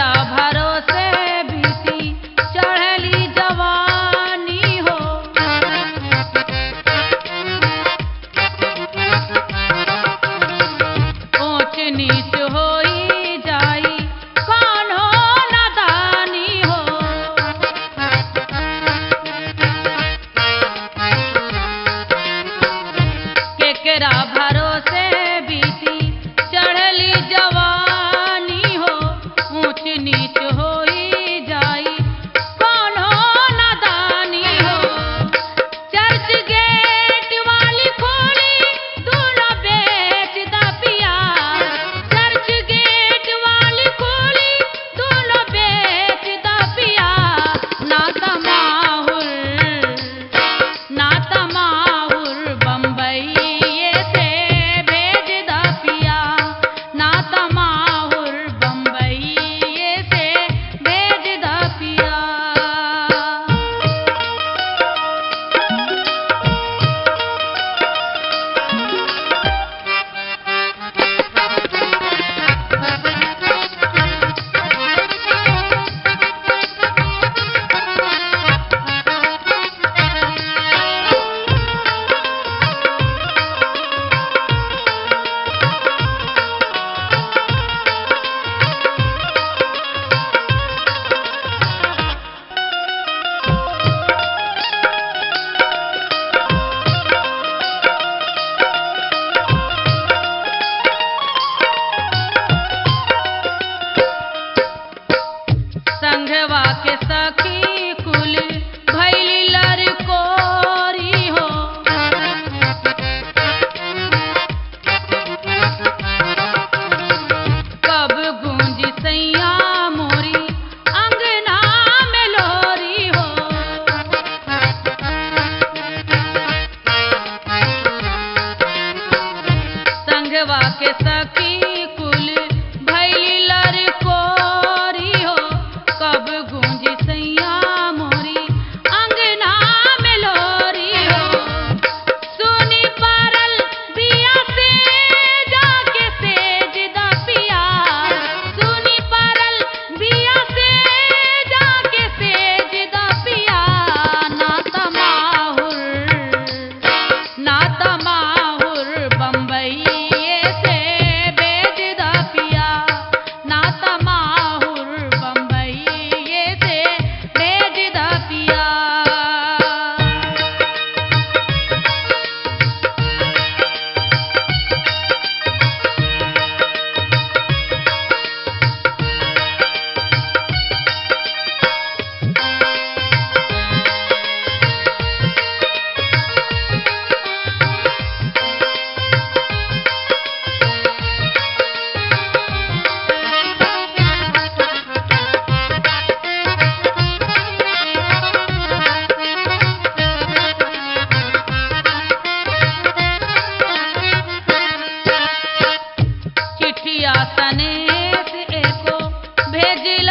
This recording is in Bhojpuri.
केकरा भरोसे बीती चढ़ली जवानी हो। ऊंच नीच होई जाई कान्हो नादानी हो। केकरा भरोसे बीती चढ़ली जवानी हो। ऊंच नीच होई जाई कान्हो नादानी हो। चर्च गेट वाली खोली दूल्हा बेच दा पिया। चर्च गेट वाली खोली दूल्हा बेच दा पिया। ना तमाहुर बम्बई से भेज दा पिया। ना तमाहुर बम्बई से भेज दा पिया। संघवा के सखी कुल भैली लरकोरी हो। कब गूंज सैया मोरी अंगना में लोरी हो। संघवा के सखी कुल भैली लरकोरी हो। कब गूंज सैया मोरी अंगना में लोरी हो। सुनी पारल बिया से जाके सेज दा पिया। सुनी पारल बिया से जाके सेज दा पिया। ना तमाहुर बम्बई से भेज दा पिया। ना तमाहुर बम्बई से भेज दा पिया। चिट्ठिया सनेस एको भेज